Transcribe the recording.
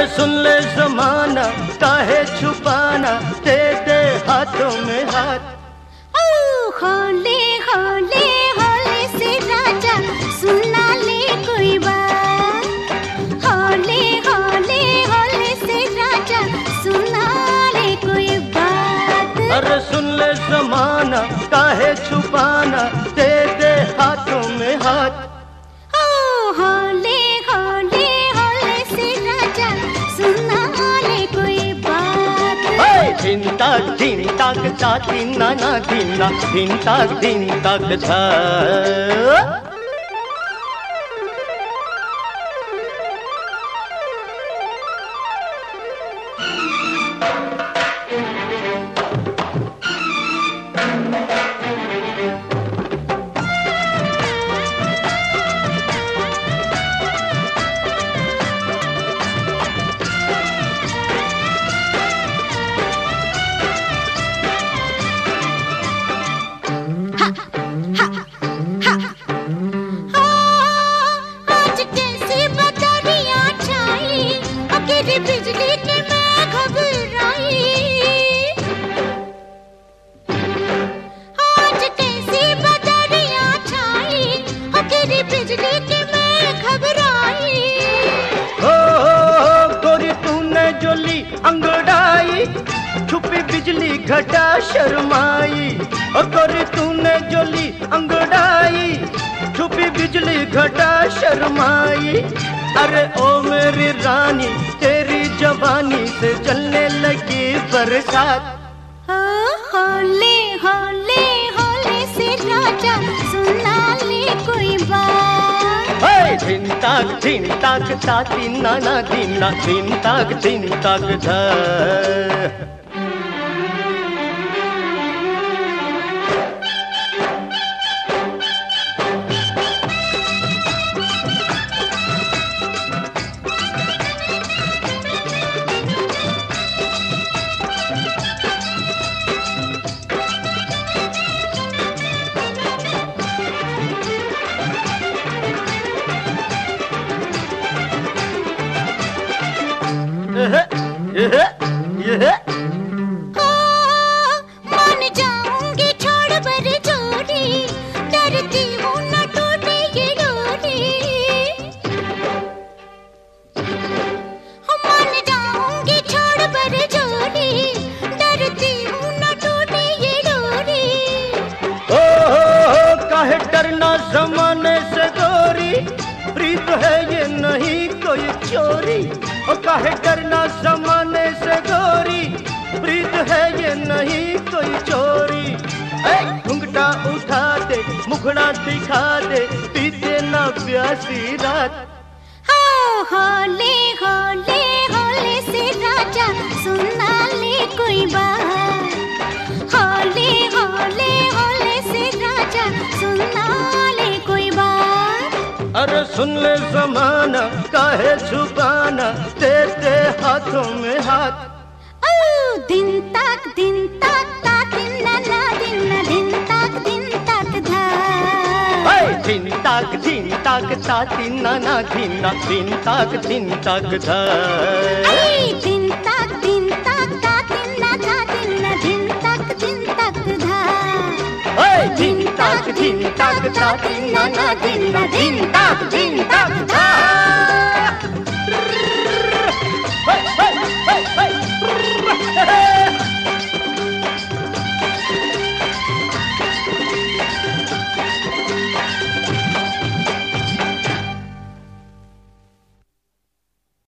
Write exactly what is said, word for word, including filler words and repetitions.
सुन ले जमाना काहे छुपाना, दे दे हाथों में हाथ। होले होले होले से राजा सुना ले कोई बात, होले होले होले से राजा सुना ले कोई बात। अरे सुन ले जमाना काहे छुपाना, दे दे हाथों में हाथ। होले होले होले से राजा सुना ले कोई बात। धिन ताक धिन ताक ता धिना ना धिना, धिन ताक धिन ताक धा। बिजली के मैं घबराई, आज कैसी बदरियां छाई, गिरी बिजली के मैं घबराई। ओ गोरी तूने जोली अंगड़ाई, छुपी बिजली घटा शर्माई। ओ गोरी तूने जोली अंगड़ाई, छुपी बिजली घटा शर्माई। अरे ओ मेरी रानी तेरी जवानी से चलने लगी बरसात। होले होले होले से राजा सुना ले कोई बात। धिन ताक धिन ताक ता धिना ना धिना, धिन ताक धिन ताक धा। मान जाऊंगी छोड़ बर जोड़ी, डरती हूँ न टूटे ये डोरी। मान जाऊंगी छोड़ बर जोड़ी, डरती हूँ न टूटे ये डोरी। ओ काहे डरना जमाने से गोरी, प्रीत है ये नहीं कोई चोरी। ओ काहे डरना जमाने से गोरी, प्रीत है ये नहीं कोई चोरी। घुंघटा उठा दे मुखड़ा दिखा दे, पीते ना प्यासी रात। होले होले होले से राजा सुना ले कोई बात, होले होले होले से राजा सुना ले कोई बात। अरे सुन ले जमाना काहे छुपाना, दे दे हाथों में हाथ। दिन तक दिन तक ता दिन ना दिन दिन तक दिन तक धा। धिन ताक धिन ताक ता धिना ना धिना, धिन ताक धिन ताक धा। दिन तक दिन तक ता दिन ना धा दिन दिन तक दिन तक धा। धिन ताक धिन ताक ता धिना ना धिना, धिन ताक